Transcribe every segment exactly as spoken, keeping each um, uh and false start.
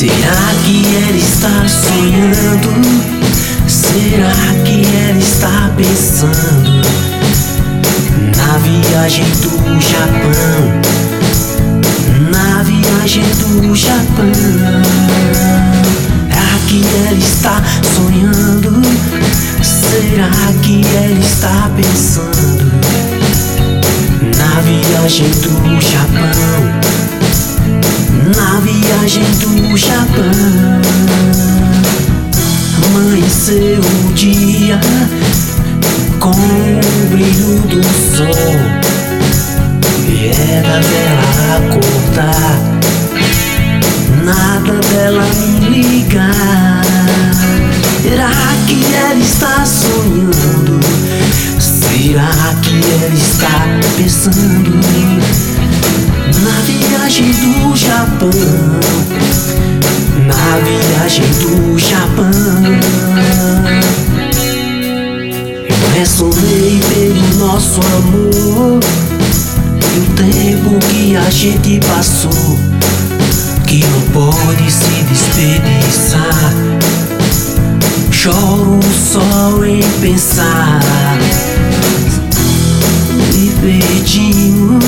Será que ela está sonhando? Será que ela está pensando na viagem do Japão? Na viagem do Japão. Será que ela está sonhando? Será que ela está pensando na viagem do Japão? Na viagem do Japão. Amanheceu o dia com o brilho do sol, e era dela acordar, nada dela me ligar. Será que ela está sonhando? Será que ela está pensando na viagem do Japão? Na viagem do Japão. Eu ressonei pelo nosso amor e o tempo que a gente passou, que não pode se desperdiçar. Choro só em pensar. E perdimos,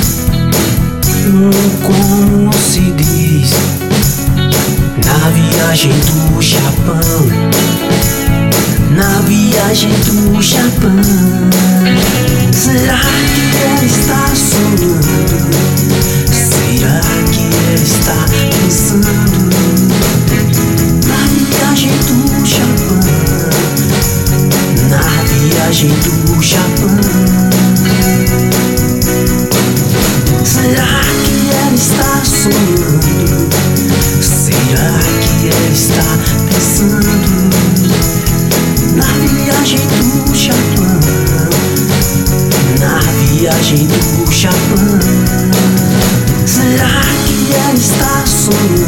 como se diz, na viagem do Japão. Na viagem do Japão. Será que ela está sonhando? Será que ela está pensando na viagem do Japão? Na viagem do Japão. Será que ela está sonhando? Será que ela está pensando na viagem do Japão? Na viagem do Japão. Será que ela está sonhando?